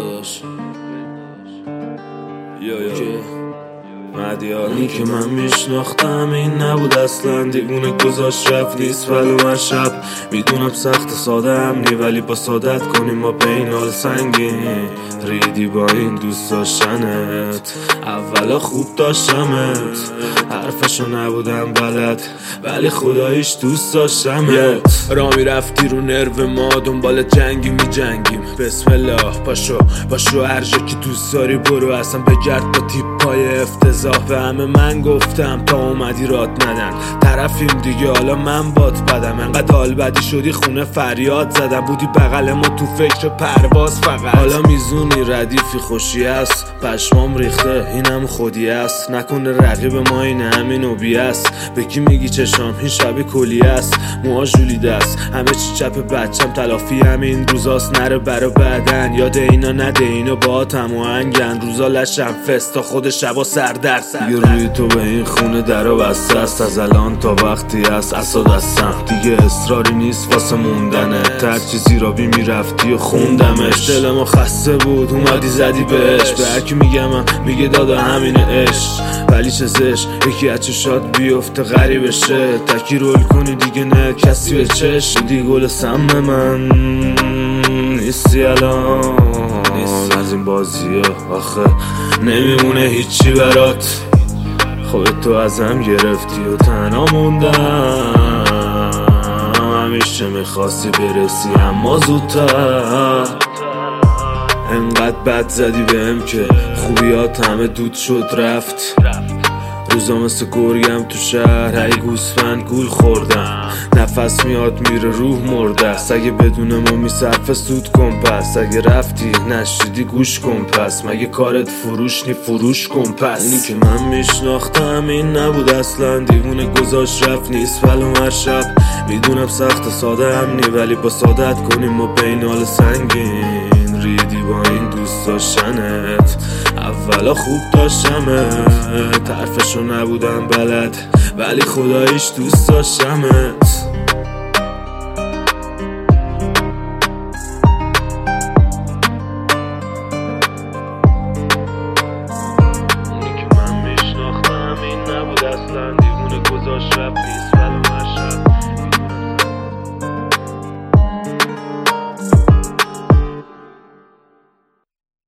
داداش مدیانی که من میشناختم این نبود اصلا، دیوونه گذاشت رفت نیست ولو من شب میدونم سخت ساده امنی، ولی با سادت کنیم ما بینال سنگین ریدی با این دوست داشتنت. اولا خوب داشتمت، حرفشو نبودم بلد، ولی خداییش دوست داشتمت. را میرفتی رو نرو ما، دنبال جنگی می جنگیم. بسم الله پاشو هر جا که دوست داری برو، اصلا بگرد با تیپای افتضاح. به همه من گفتم تا اومدی رات ندن، طرفیم دیگه حالا من بات بدم. انقدر حال بدی شدی خونه فریاد زدم، بودی بغل ما تو فکر پرواز فقط. حالا میزونی ردیفی خوشی است، پشمام ریخته اینم خودی است. نکنه رقیب ما این همین اوبی است، به کی میگی چشام این شب کلی است. موها ژولیده است همه چی چپ بچم، تلافی همین روزاست نره برا بعدن. یاد اینا نده اینو با تم و هنگن، روزا لشم فست تا خود شبا سردر دیگه. روی تو به این خونه درا بسته است، از الان تا وقتی است اسا دستم دیگه اصراری نیست واسه موندنه. هر چیزی را بی میرفتی و خوندمش، دل ما خسته بود اومدی زدی بهش. به هرکی میگم میگه دادا همینه عشق، ولی چه زش یکی از چشات بیفته غریب شه. تکی رول کنی دیگه نه کسی به چش، دی گل سم من نیستی الان از این بازی ها، آخه نمیمونه هیچی برات. خودت تو ازم گرفتی و تنها موندم، همیشه میخواستی برسی اما زودتر. انقدر بد زدی بهم که خوبیات همه دود شد رفت. روزا مثل گرگم تو شهر هی گوسفند گول خوردم. نفس میاد میره روح مرده است، اگه بدون ما میصرفه سود کن پس. اگه رفتی نشیدی گوش کن پس، مگه کارت فروش نی فروش کن پس. اینی که من میشناختم این نبود اصلا، دیوونه گذاشت رفت نیست ولو هر شب میدونم سخت ساده امنی، ولی با سادت کنیم ما بینال سنگین ریدی با این دوست داشتنت. اولا خوب داشتمت، حرفشو نبودم بلد، ولی خداییش دوست داشتمت.